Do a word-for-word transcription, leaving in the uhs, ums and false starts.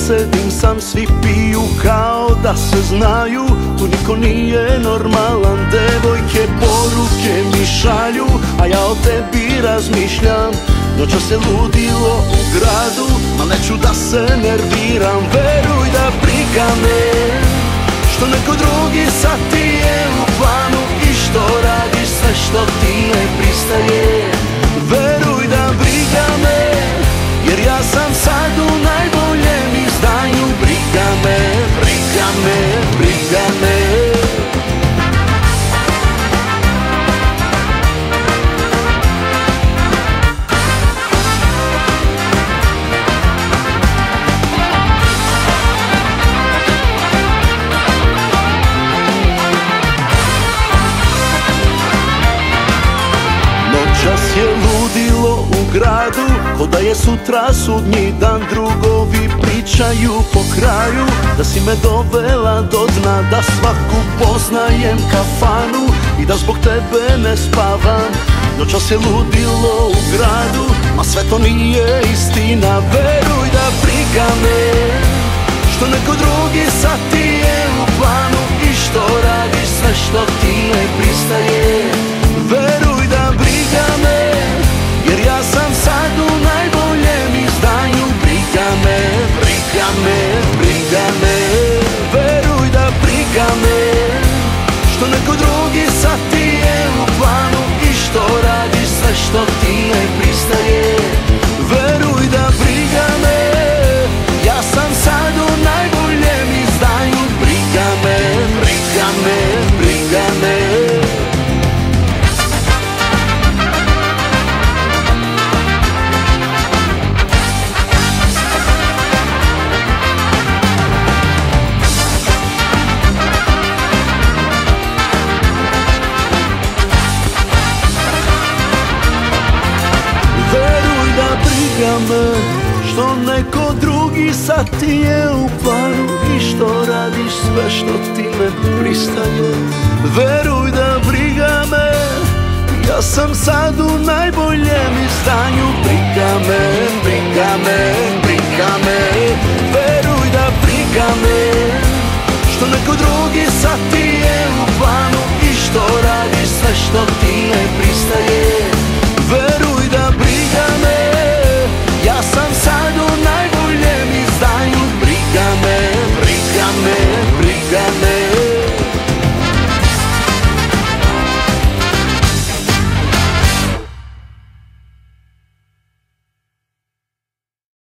sedim sam, svi piju kao da se znaju. Tu niko nije normalan, devojke poruke mi šalju, a ja o tebi razmišljam. Noćas je ludilo u gradu, ma neću da se nerviram. Veruj da briga me što neko drugi sad ti je u planu i što radiš sve što ti ne pristaje. Veruj da briga me, jer ja sam sad u najboljem izdanju. Briga me, briga me, briga me. Noćas je ludilo u gradu, ko da je sutra sudnji dan. Drugovi pričaju po kraju da si me dovela do dna, da svaku poznajem kafanu i da zbog tebe ne spavam. Noćas je ludilo u gradu, ma sve to nije istina. Veruj da briga me što neko drugi sad ti je u planu i što radiš sve što ti ne pristaje. Veruj da briga me, jer ja sam sad u najboljem izdanju. Briga me, briga me, briga me. Veruj da briga me što neko drugi sad ti je u planu i što radiš sve što ti ne pristaje. Veruj da briga me, ja sam sad u najboljem izdanju. Briga me, briga me, briga me. Što neko drugi sad ti je u planu i što radiš sve što ti ne pristaje. Veruj da briga me, ja sam sad u najboljem izdanju. Briga me, briga me, briga me. Veruj da briga me što neko drugi sad ti je u planu i što radiš sve što ti ne pristaje.